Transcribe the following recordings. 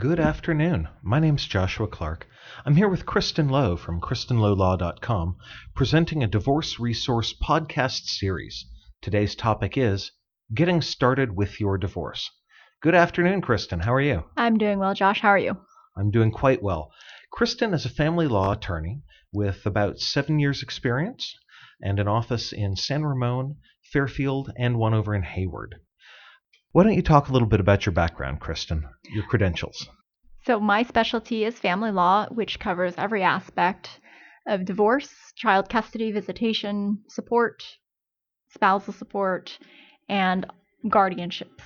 Good afternoon. My name's Joshua Clark. I'm here with Kristen Lowe from KristenLoweLaw.com, presenting a divorce resource podcast series. Today's topic is Getting Started with Your Divorce. Good afternoon, Kristen. How are you? I'm doing well, Josh. How are you? I'm doing quite well. Kristen is a family law attorney with about 7 years' experience and an office in San Ramon, Fairfield, and one over in Hayward. Why don't you talk a little bit about your background, Kristen, your credentials? So my specialty is family law, which covers every aspect of divorce, child custody, visitation, support, spousal support, and guardianships.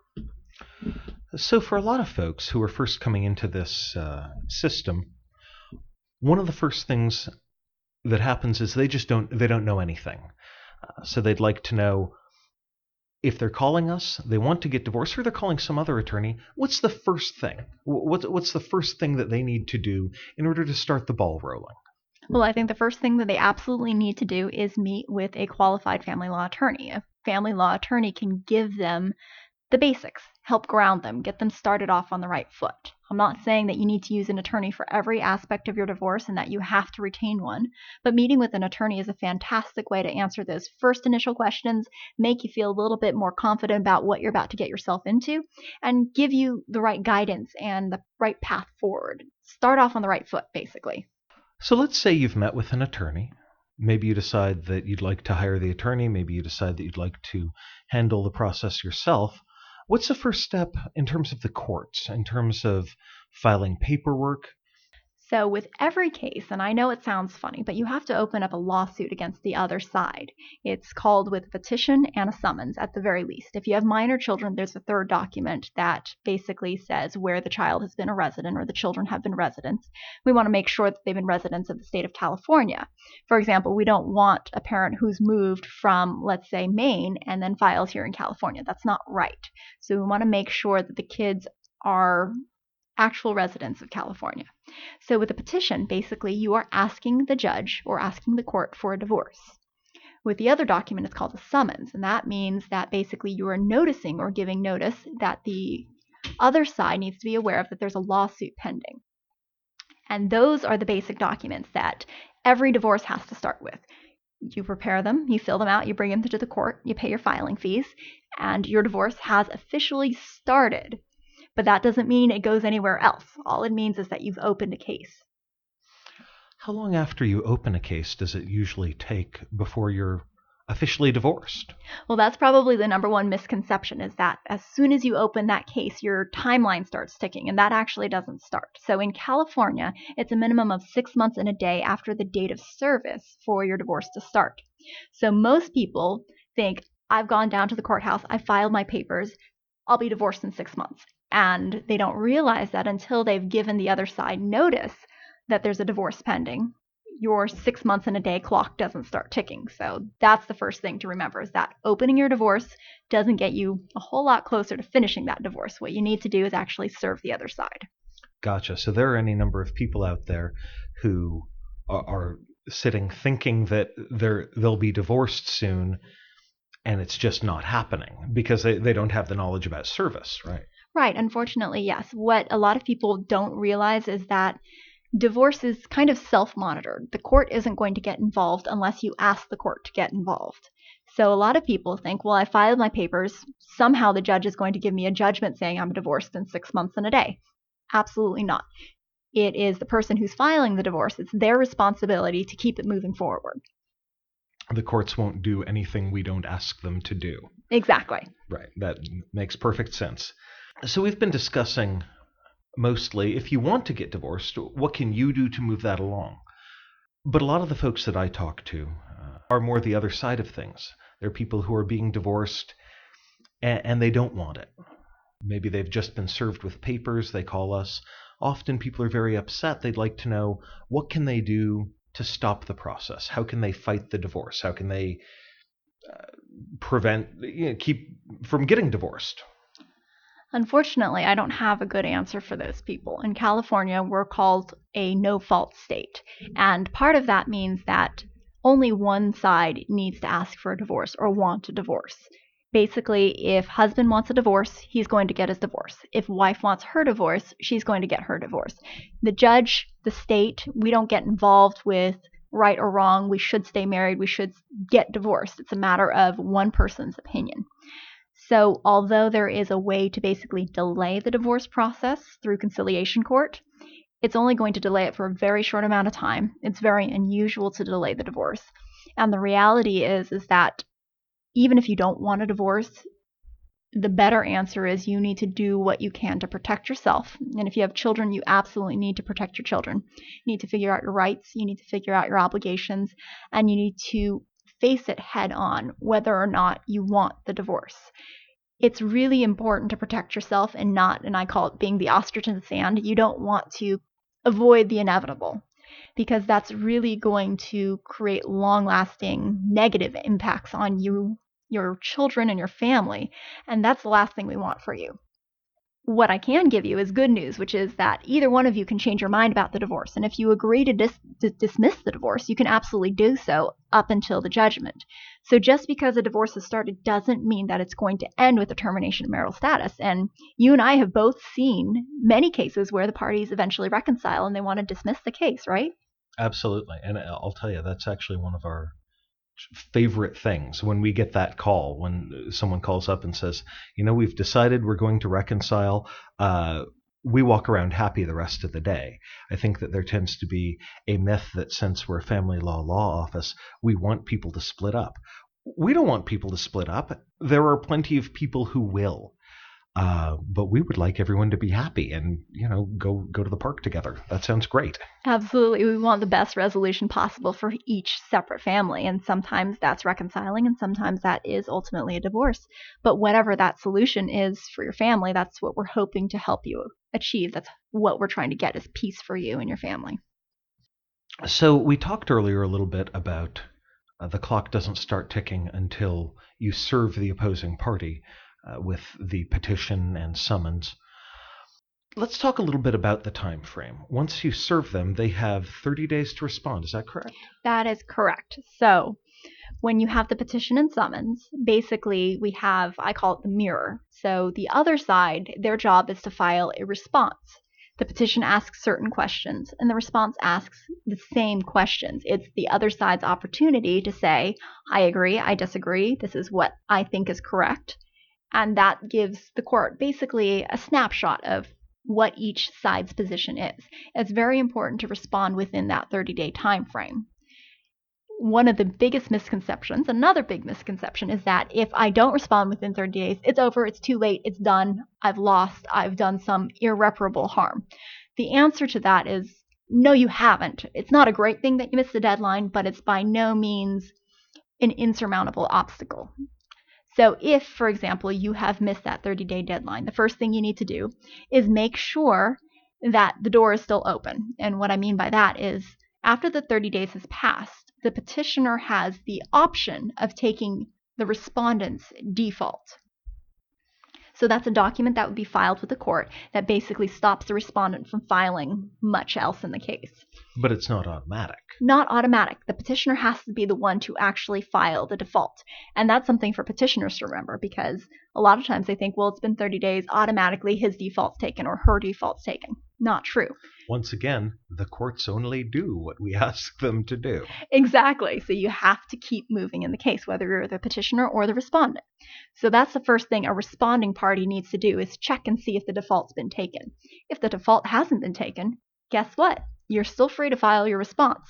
So for a lot of folks who are first coming into this system, one of the first things that happens is they don't know anything. So they'd like to know if they're calling us, they want to get divorced, or they're calling some other attorney, what's the first thing? What's the first thing that they need to do in order to start the ball rolling? Well, I think the first thing that they absolutely need to do is meet with a qualified family law attorney. A family law attorney can give them the basics, help ground them, get them started off on the right foot. I'm not saying that you need to use an attorney for every aspect of your divorce and that you have to retain one, but meeting with an attorney is a fantastic way to answer those first initial questions, make you feel a little bit more confident about what you're about to get yourself into, and give you the right guidance and the right path forward. Start off on the right foot, basically. So let's say you've met with an attorney. Maybe you decide that you'd like to hire the attorney. Maybe you decide that you'd like to handle the process yourself. What's the first step in terms of the courts, in terms of filing paperwork? So with every case, and I know it sounds funny, but you have to open up a lawsuit against the other side. It's called with a petition and a summons at the very least. If you have minor children, there's a third document that basically says where the child has been a resident or the children have been residents. We want to make sure that they've been residents of the state of California. For example, we don't want a parent who's moved from, let's say, Maine and then files here in California. That's not right. So we want to make sure that the kids are actual residents of California. So with a petition, basically, you are asking the judge or asking the court for a divorce. With the other document, it's called a summons, and that means that basically you are noticing or giving notice that the other side needs to be aware of that there's a lawsuit pending. And those are the basic documents that every divorce has to start with. You prepare them, you fill them out, you bring them to the court, you pay your filing fees, and your divorce has officially started. But that doesn't mean it goes anywhere else. All it means is that you've opened a case. How long after you open a case does it usually take before you're officially divorced? Well, that's probably the number one misconception, is that as soon as you open that case, your timeline starts ticking, and that actually doesn't start. So in California, it's a minimum of 6 months and a day after the date of service for your divorce to start. So most people think, I've gone down to the courthouse, I filed my papers, I'll be divorced in 6 months. And they don't realize that until they've given the other side notice that there's a divorce pending. Your 6 months and a day clock doesn't start ticking. So that's the first thing to remember, is that opening your divorce doesn't get you a whole lot closer to finishing that divorce. What you need to do is actually serve the other side. Gotcha. So there are any number of people out there who are sitting thinking that they'll be divorced soon, and it's just not happening because they don't have the knowledge about service, right? Right. Unfortunately, yes. What a lot of people don't realize is that divorce is kind of self-monitored. The court isn't going to get involved unless you ask the court to get involved. So a lot of people think, well, I filed my papers. Somehow the judge is going to give me a judgment saying I'm divorced in 6 months and a day. Absolutely not. It is the person who's filing the divorce. It's their responsibility to keep it moving forward. The courts won't do anything we don't ask them to do. Exactly. Right. That makes perfect sense. So we've been discussing mostly, if you want to get divorced, what can you do to move that along? But a lot of the folks that I talk to are more the other side of things. They're people who are being divorced and they don't want it. Maybe they've just been served with papers. They call us. Often people are very upset. They'd like to know, what can they do to stop the process? How can they fight the divorce? How can they keep from getting divorced? Unfortunately, I don't have a good answer for those people. In California, we're called a no-fault state. And part of that means that only one side needs to ask for a divorce or want a divorce. Basically, if husband wants a divorce, he's going to get his divorce. If wife wants her divorce, she's going to get her divorce. The judge, the state, we don't get involved with right or wrong. We should stay married. We should get divorced. It's a matter of one person's opinion. So although there is a way to basically delay the divorce process through conciliation court, it's only going to delay it for a very short amount of time. It's very unusual to delay the divorce. And the reality is that even if you don't want a divorce, the better answer is you need to do what you can to protect yourself. And if you have children, you absolutely need to protect your children. You need to figure out your rights, you need to figure out your obligations, and you need to face it head on whether or not you want the divorce. It's really important to protect yourself and I call it being the ostrich in the sand. You don't want to avoid the inevitable, because that's really going to create long-lasting negative impacts on you, your children, and your family, and that's the last thing we want for you. What I can give you is good news, which is that either one of you can change your mind about the divorce, and if you agree to dismiss the divorce, you can absolutely do so up until the judgment. So just because a divorce has started doesn't mean that it's going to end with the termination of marital status, and you and I have both seen many cases where the parties eventually reconcile and they want to dismiss the case, right? Absolutely. And I'll tell you, that's actually one of our favorite things when we get that call, when someone calls up and says, we've decided we're going to reconcile. We walk around happy the rest of the day. I think that there tends to be a myth that since we're a family law office, we want people to split up. We don't want people to split up. There are plenty of people who will. But we would like everyone to be happy and, go to the park together. That sounds great. Absolutely. We want the best resolution possible for each separate family. And sometimes that's reconciling, and sometimes that is ultimately a divorce. But whatever that solution is for your family, that's what we're hoping to help you achieve. That's what we're trying to get, is peace for you and your family. So we talked earlier a little bit about the clock doesn't start ticking until you serve the opposing party with the petition and summons. Let's talk a little bit about the time frame. Once you serve them, they have 30 days to respond. Is that correct? That is correct. So when you have the petition and summons, basically we have, I call it the mirror. So the other side, their job is to file a response. The petition asks certain questions, and the response asks the same questions. It's the other side's opportunity to say, I agree, I disagree, this is what I think is correct. And that gives the court basically a snapshot of what each side's position is. It's very important to respond within that 30-day time frame. One of the biggest misconceptions, another big misconception, is that if I don't respond within 30 days, it's over, it's too late, it's done, I've lost, I've done some irreparable harm. The answer to that is no, you haven't. It's not a great thing that you missed the deadline, but it's by no means an insurmountable obstacle. So if, for example, you have missed that 30-day deadline, the first thing you need to do is make sure that the door is still open. And what I mean by that is after the 30 days has passed, the petitioner has the option of taking the respondent's default. So that's a document that would be filed with the court that basically stops the respondent from filing much else in the case. But it's not automatic. Not automatic. The petitioner has to be the one to actually file the default. And that's something for petitioners to remember, because a lot of times they think, well, it's been 30 days, automatically his default's taken or her default's taken. Not true. Once again, the courts only do what we ask them to do. Exactly. So you have to keep moving in the case, whether you're the petitioner or the respondent. So that's the first thing a responding party needs to do, is check and see if the default's been taken. If the default hasn't been taken, guess what? You're still free to file your response.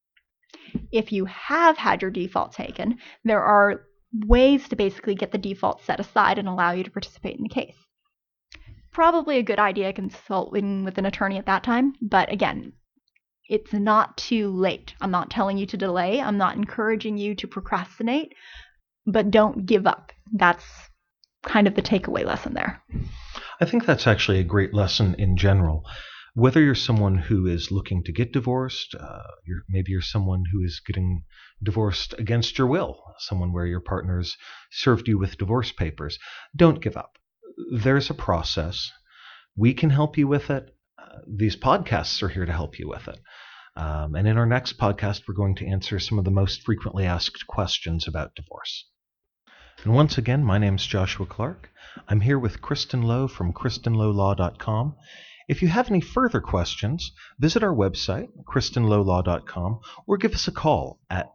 If you have had your default taken, there are ways to basically get the default set aside and allow you to participate in the case. Probably a good idea consulting with an attorney at that time, but again, it's not too late. I'm not telling you to delay. I'm not encouraging you to procrastinate, but don't give up. That's kind of the takeaway lesson there. I think that's actually a great lesson in general. Whether you're someone who is looking to get divorced, maybe you're someone who is getting divorced against your will, someone where your partner's served you with divorce papers, don't give up. There's a process. We can help you with it. These podcasts are here to help you with it. And in our next podcast, we're going to answer some of the most frequently asked questions about divorce. And once again, my name's Joshua Clark. I'm here with Kristen Lowe from KristenLoweLaw.com. If you have any further questions, visit our website, KristenLoweLaw.com, or give us a call at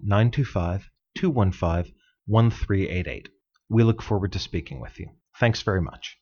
925-215-1388. We look forward to speaking with you. Thanks very much.